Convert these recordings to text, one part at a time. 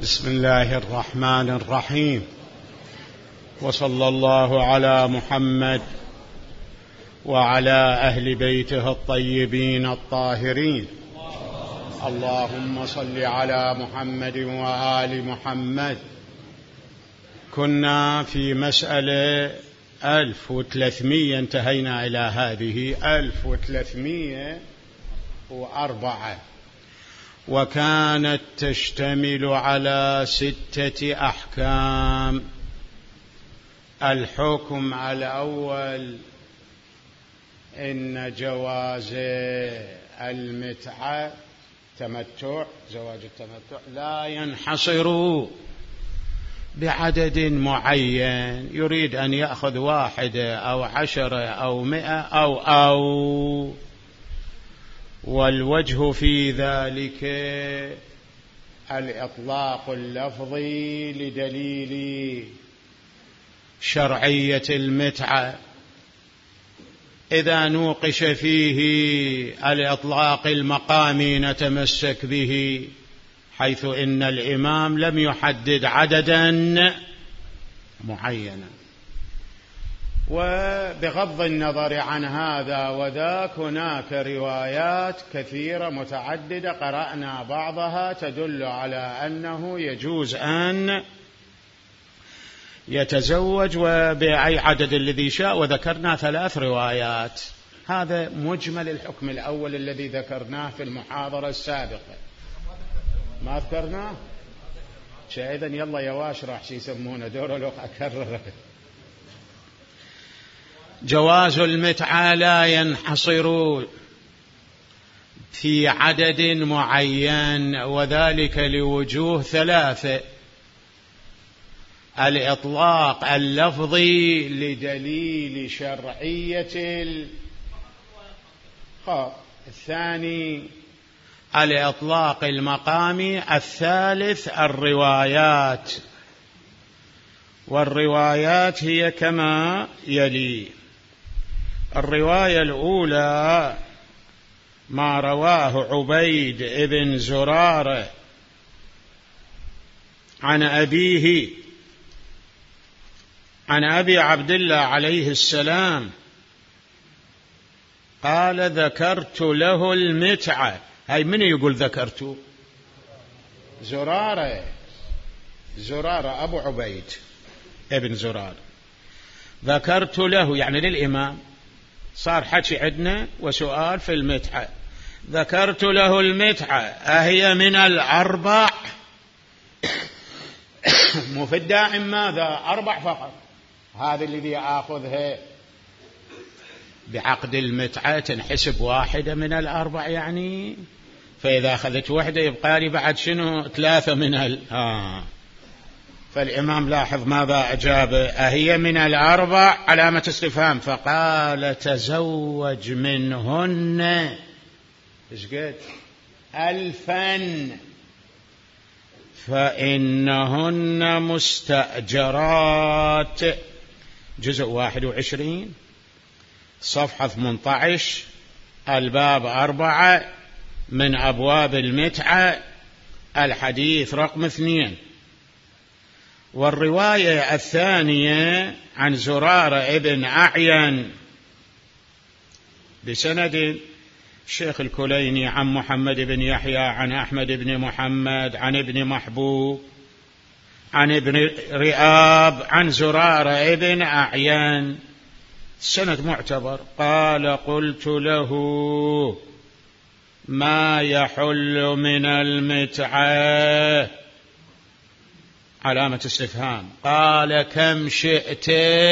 بسم الله الرحمن الرحيم، وصلى الله على محمد وعلى أهل بيته الطيبين الطاهرين. اللهم صل على محمد وآل محمد. كنا في مسألة 1300، انتهينا إلى هذه 1304، وكانت تشتمل على 6 أحكام. الحكم الأول إن جواز المتعة زواج التمتع لا ينحصر بعدد معين، يريد أن يأخذ 1 أو 10 أو 100 أو والوجه في ذلك الإطلاق اللفظي لدليل شرعية المتعة. إذا نوقش فيه الإطلاق المقامي نتمسك به، حيث إن الإمام لم يحدد عددا معينا. وبغض النظر عن هذا وذاك، هناك روايات كثيرة متعددة قرأنا بعضها تدل على أنه يجوز أن يتزوج وبأي عدد الذي شاء، وذكرنا 3 روايات. هذا مجمل الحكم الأول الذي ذكرناه في المحاضرة السابقة. ما ذكرناه شيء؟ إذن يلا يواش راح شي يسمونه دور لو أكرر. جواز المتعة لا ينحصر في عدد معين، وذلك لوجوه 3: الإطلاق اللفظي لدليل شرعية الثاني الإطلاق المقامي، الثالث الروايات. والروايات هي كما يلي: الرواية الأولى ما رواه عبيد بن زرارة عن أبيه عن أبي عبد الله عليه السلام قال: ذكرت له المتعة. هاي من يقول ذكرت؟ زرارة أبو عبيد ابن زرارة. ذكرت له يعني للإمام، صار حكي عندنا وسؤال في المتعة. ذكرت له المتعة أهي من 4؟ مو في الدائم ماذا 4 فقط. هذا الذي آخذها بعقد المتعة تنحسب 1 من 4 يعني، فإذا أخذت 1 يبقى لي بعد شنو 3 من فالإمام لاحظ ماذا أجاب: أهي من 4 علامة استفهام. فقال: تزوج منهن إيش قد 1000 فإنهن مستأجرات. جزء 21 صفحة 18، الباب 4 من أبواب المتعة، الحديث رقم 2. والرواية الثانية عن زرارة ابن أعين بسند الشيخ الكليني عن محمد بن يحيى عن أحمد بن محمد عن ابن محبوب عن ابن رئاب عن زرارة ابن أعين، سند معتبر. قال: قلت له: ما يحل من المتعة؟ علامة استفهام. قال: كم شئت؟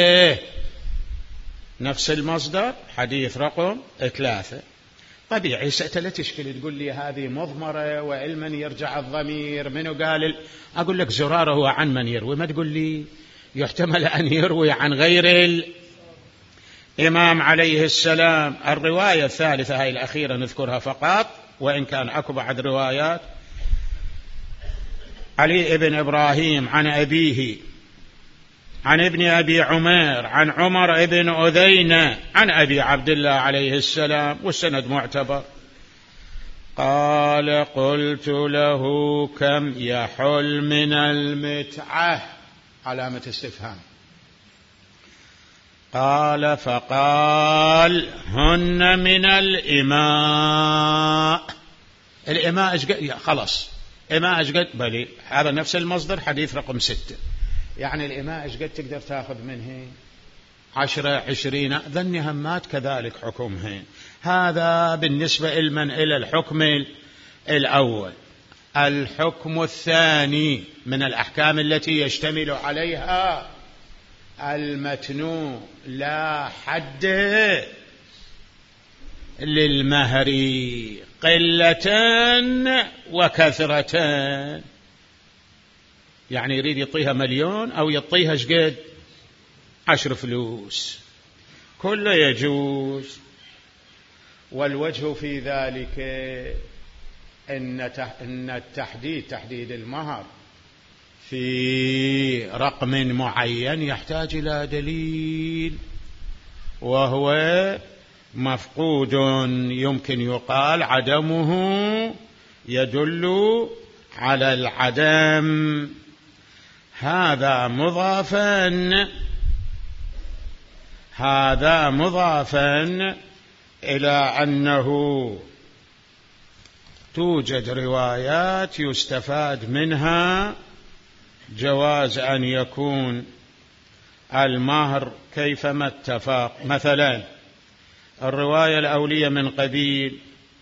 نفس المصدر، حديث رقم 3. طبيعي لا تشكل تقول لي هذه مضمرة وعلما يرجع الضمير منو قال أقول لك زرارة هو عن من يروي، ما تقول لي يحتمل أن يروي عن غير الإمام عليه السلام. الرواية الثالثة هاي الأخيرة نذكرها فقط، وإن كان أكو بعد روايات. علي بن إبراهيم عن أبيه عن ابن أبي عمير عن عمر بن أذينة عن أبي عبد الله عليه السلام، والسند معتبر. قال قلت له كم يحل من المتعة؟ علامة استفهام. قال فقال هن من الإماء. الإماء خلاص إماء قد بلي، هذا نفس المصدر حديث رقم 6. يعني الإماء قد تقدر تأخذ منه 10 20 ذن همات كذلك حكمهن. هذا بالنسبة إلى الحكم الأول. الحكم الثاني من الأحكام التي يشتمل عليها المتن لا حد للمهر قلة وكثرة. يعني يريد يعطيها 1,000,000 أو يعطيها شقد 10 فلوس، كله يجوز. والوجه في ذلك أن تحديد المهر في رقم معين يحتاج إلى دليل، وهو مفقود يمكن يقال عدمه يدل على العدم. هذا مضافا إلى أنه توجد روايات يستفاد منها جواز أن يكون المهر كيفما اتفق. مثلا الرواية الأولية من قبيل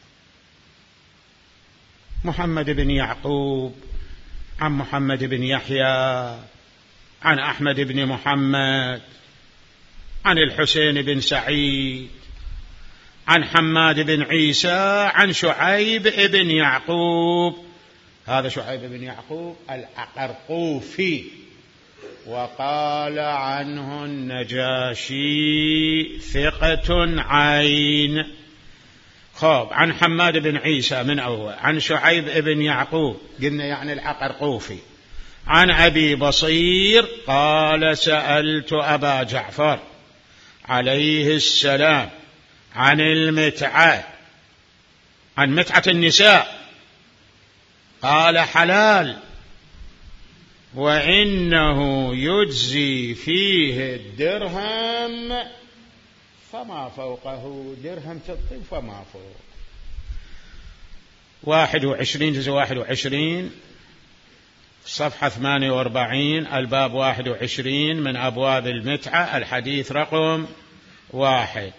محمد بن يعقوب عن محمد بن يحيى عن أحمد بن محمد عن الحسين بن سعيد عن حماد بن عيسى عن شعيب بن يعقوب. هذا شعيب بن يعقوب العقرقوفي، وقال عنه النجاشي ثقة عين. خاب عن حماد بن عيسى من أول، عن شعيب بن يعقوب قلنا يعني العقرقوفي، عن أبي بصير قال سألت أبا جعفر عليه السلام عن المتعة، عن متعة النساء، قال حلال، وإنه يجزي فيه الدرهم فما فوقه، درهم تطيب فما فوق. 21 جزء 21 صفحة 48 الباب 21 من أبواب المتعة الحديث رقم 1.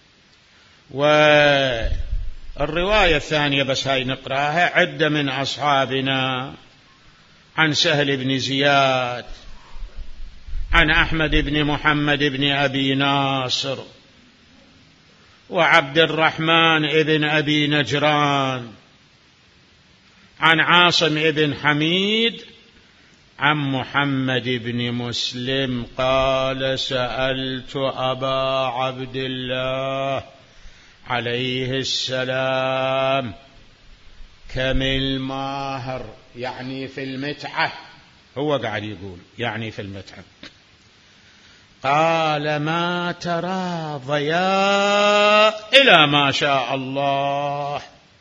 والرواية الثانية بس هاي نقراها. عدة من أصحابنا عن سهل بن زياد عن أحمد بن محمد بن أبي ناصر وعبد الرحمن بن أبي نجران عن عاصم بن حميد عن محمد بن مسلم قال سألت أبا عبد الله عليه السلام كم المهر، يعني في المتعة، هو قاعد يقول يعني في المتعة. قال ما تراضيا إلى ما شاء الله،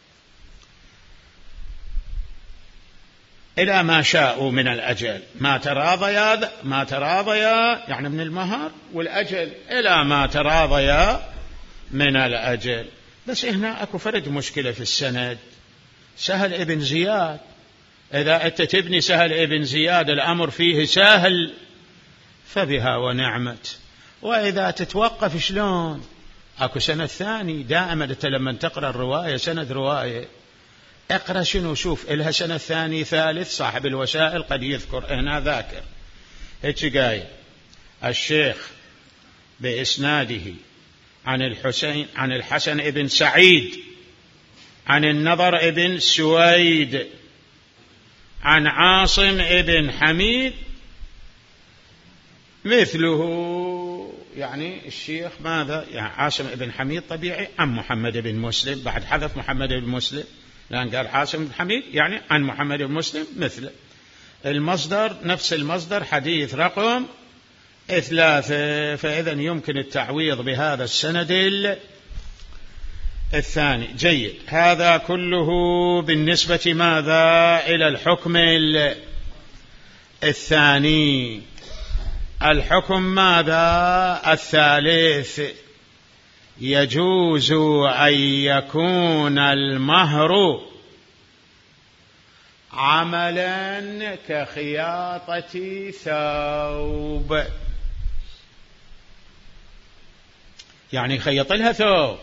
إلى ما شاءوا من الأجل. ما تراضيا يعني من المهر، والأجل إلى ما تراضيا من الأجل. بس هنا أكو فرد مشكلة في السند. سهل ابن زياد، إذا أنت تبني سهل ابن زياد الأمر فيه سهل فبها ونعمت، وإذا تتوقف شلون؟ أكو سند ثاني. دائما أنت لما تقرأ الرواية سند رواية اقرأ شنو، شوف إلها سند ثاني ثالث. صاحب الوسائل قد يذكر هنا ذاكر هيك قايل الشيخ بإسناده عن الحسين عن الحسن ابن سعيد عن النضر ابن سويد عن عاصم ابن حميد مثله. يعني الشيخ ماذا؟ يعني عاصم ابن حميد طبيعي عن محمد بن مسلم، بعد حذف محمد بن مسلم لأن قال عاصم بن حميد يعني عن محمد بن مسلم مثله. المصدر نفس المصدر حديث رقم 3. فإذا يمكن التعويض بهذا السند الثاني. جيد. هذا كله بالنسبة ماذا إلى الحكم الثاني. الحكم ماذا الثالث؟ يجوز أن يكون المهر عملا كخياطة ثوب، يعني يخيط لها ثوب،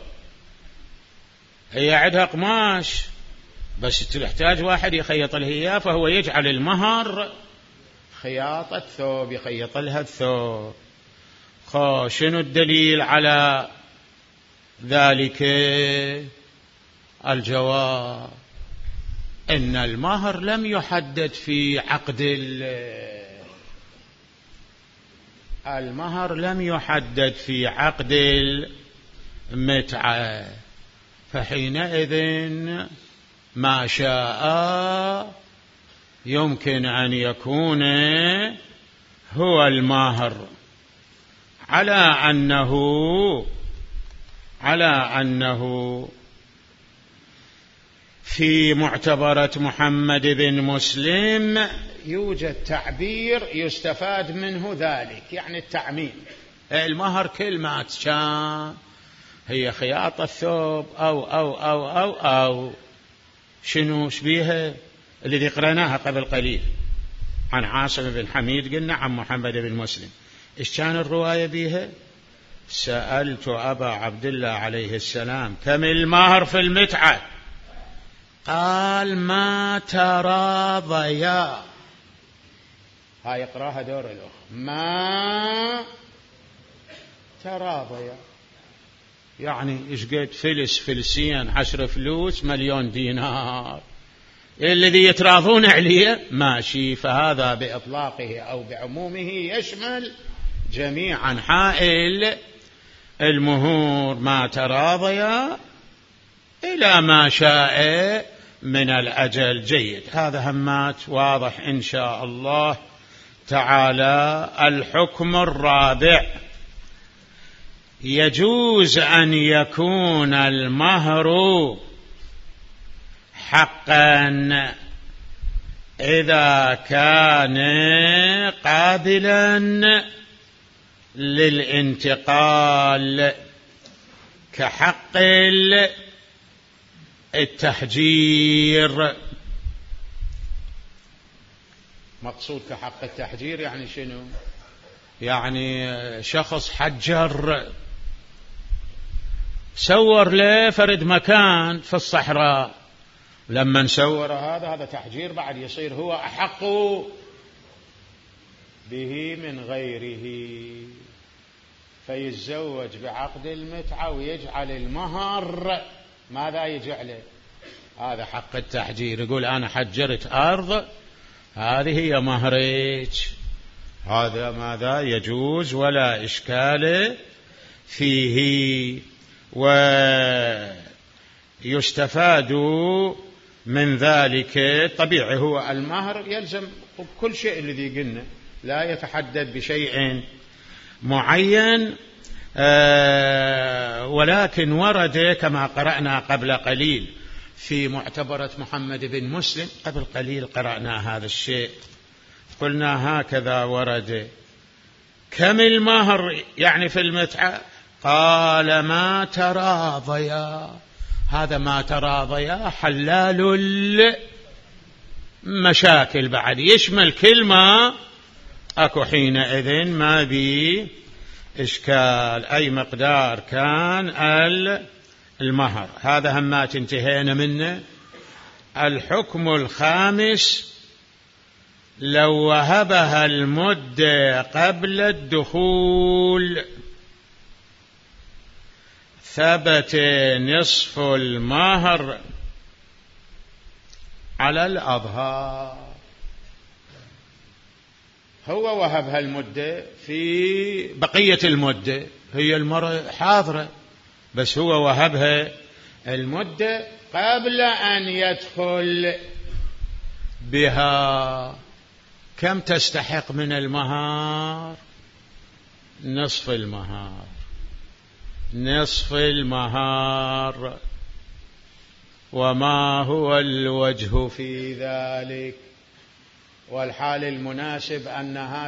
هي عندها قماش بس تحتاج واحد يخيط لها إياه، فهو يجعل المهر خياطة ثوب، يخيط لها الثوب. شنو الدليل على ذلك؟ الجواب إن المهر لم يحدد في عقد المهر لم يحدد في عقد المتعة، فحينئذ ما شاء يمكن أن يكون هو المهر، على أنه في معتبرة محمد بن مسلم يوجد تعبير يستفاد منه ذلك، يعني التعميم. المهر كلمات كان هي خياطة الثوب أو شنو شبيها الذي قرأناها قبل قليل عن عاصم بن حميد، قلنا عن محمد بن مسلم. إيش كان الرواية بيها؟ سألت أبا عبد الله عليه السلام كم المهر في المتعة؟ قال ما تراضيا. هاي يقراها دور الأخ، ما تراضيا، يعني إيش قد فلسين 10 فلوس 1,000,000 دينار، الذي يتراضون عليه ماشي. فهذا بإطلاقه أو بعمومه يشمل جميع أنحاء المهور، ما تراضيا إلى ما شاء من الأجل. جيد. هذا همات واضح إن شاء الله تعالى. الحكم الرابع: يجوز أن يكون المهر حقا إذا كان قابلا للانتقال، كحق التحجير. مقصود كحق التحجير يعني شنو؟ يعني شخص حجر، سور له فرد مكان في الصحراء، لما نسور هذا تحجير، بعد يصير هو أحق به من غيره، فيتزوج بعقد المتعة ويجعل المهر ماذا يجعله؟ هذا حق التحجير. يقول أنا حجرت أرض، هذه هي مهرك. هذا ماذا يجوز ولا إشكال فيه. ويستفاد من ذلك طبيعي، هو المهر يلزم كل شيء الذي قلنا، لا يتحدد بشيء معين، ولكن ورد كما قرأنا قبل قليل في معتبرة محمد بن مسلم، قبل قليل قرأنا هذا الشيء، قلنا هكذا ورد: كم المهر يعني في المتعة؟ قال ما تراضيا. هذا ما تراضيا حلال المشاكل، بعد يشمل كلمة أكو حينئذ ما بي إشكال، أي مقدار كان المهر. هذا همات انتهينا منه. الحكم الخامس: لو وهبها المدة قبل الدخول ثبت نصف المهر على الأظهار. هو وهبها المدة، في بقية المدة هي المرأة حاضرة، بس هو وهبها المدة قبل أن يدخل بها. كم تستحق من المهر؟ نصف المهر. نصف المهر وما هو الوجه في ذلك؟ والحال المناسب أنها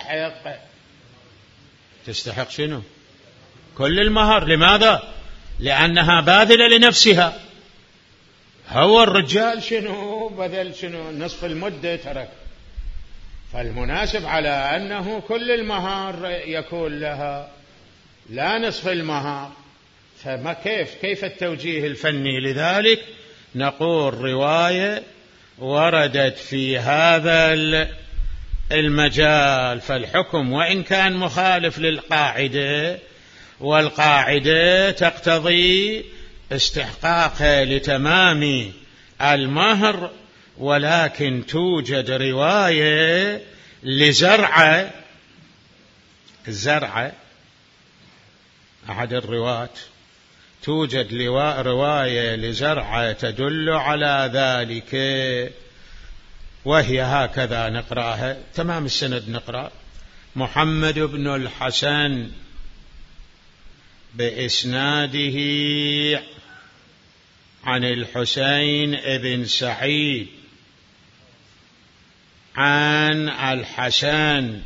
تستحق شنو؟ كل المهر. لماذا؟ لأنها باذلة لنفسها. هو الرجال شنو بذل شنو نصف المدة ترك، فالمناسب على أنه كل المهر يكون لها لا نصف المهر. فما كيف التوجيه الفني لذلك؟ نقول رواية وردت في هذا المجال، فالحكم وإن كان مخالف للقاعدة، والقاعدة تقتضي استحقاقها لتمام المهر، ولكن توجد رواية لزرعة أحد الرواة، توجد رواية لزرعة تدل على ذلك، وهي هكذا نقرأها تمام السند. نقرأ: محمد بن الحسن بإسناده عن الحسين بن سعيد عن الحسن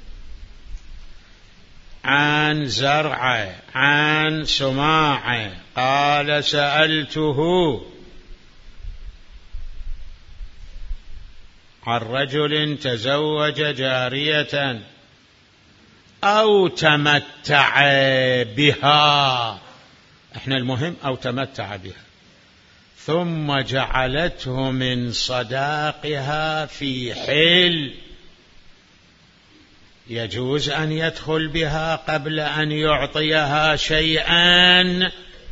عن زرعة عن سماعة قال: سألته عن رجل تزوج جارية أو تمتع بها، احنا المهم أو تمتع بها، ثم جعلته من صداقها في حل، يجوز أن يدخل بها قبل أن يعطيها شيئا؟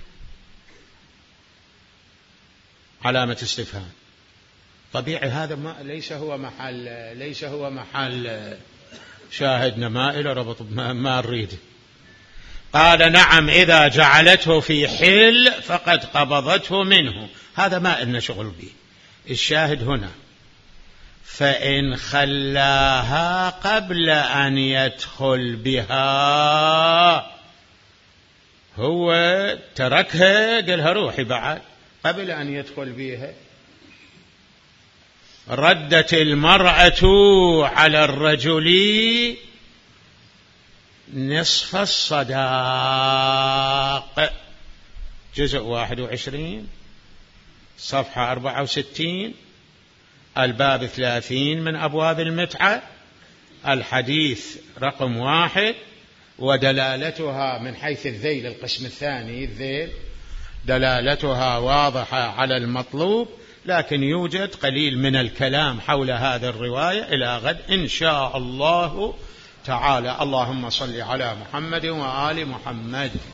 علامة استفهام. طبيعي هذا ليس هو محل شاهدنا ما إلى ربط ما نريد. قال: نعم، إذا جعلته في حل فقد قبضته منه، هذا ما إلنا شغل به. الشاهد هنا: فإن خلاها قبل أن يدخل بها، هو تركها قالها روحي بعد قبل أن يدخل بها، ردت المرأة على الرجل نصف الصداق. جزء 21 صفحة 64 الباب 30 من أبواب المتعة، الحديث رقم 1. ودلالتها من حيث الذيل، القسم الثاني الذيل، دلالتها واضحة على المطلوب، لكن يوجد قليل من الكلام حول هذه الرواية إلى غد إن شاء الله تعالى. اللهم صل على محمد وآل محمد.